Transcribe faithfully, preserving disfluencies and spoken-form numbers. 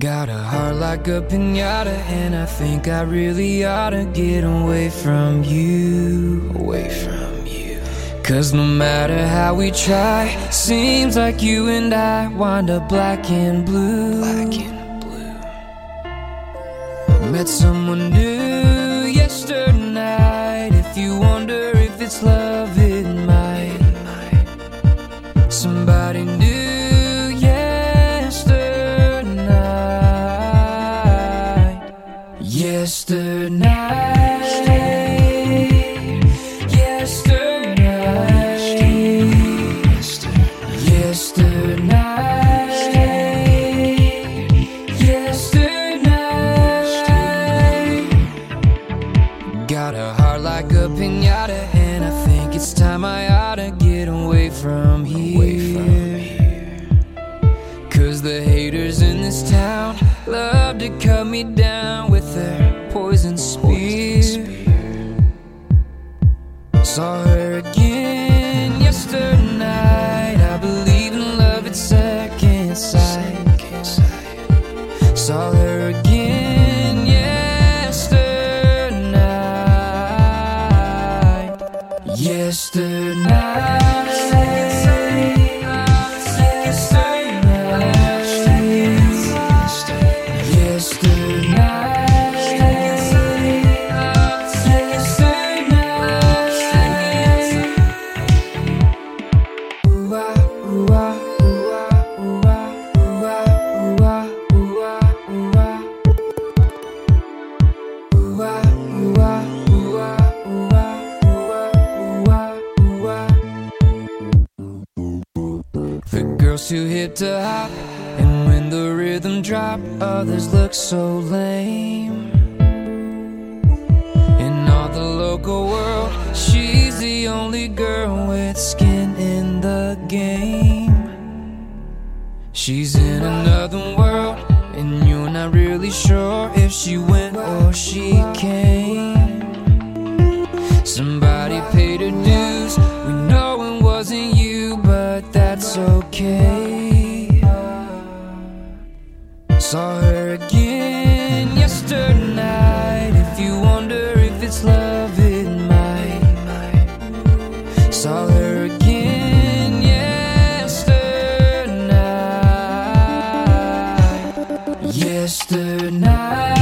Got a heart like a piñata, and I think I really oughta get away from you, away from you. Cause no matter how we try, seems like you and I wind up black and blue, black and blue. Met someone new yesterday night. If you wonder if it's love, it might. Somebody new Yesterday, yesterday, yesterday, yesterday. Got a heart like a piñata, and I think it's time I oughta get away from here. Cause the haters in this town love to cut me down with their poison spear. Saw her again yesterday night. I believe in love at second sight. Saw her again yesterday night. Yesterday night. For girls who hip to hop, and when the rhythm drop, others look so lame. In all the local world, she's the only girl with skin in the game. She's in another world, and you're not really sure if she went or she came. Somebody paid her dues, we know it wasn't you, but that's okay. Saw her again yesterday night. If you wonder if it's love, it might. Saw her again yesterday night. Yesterday night.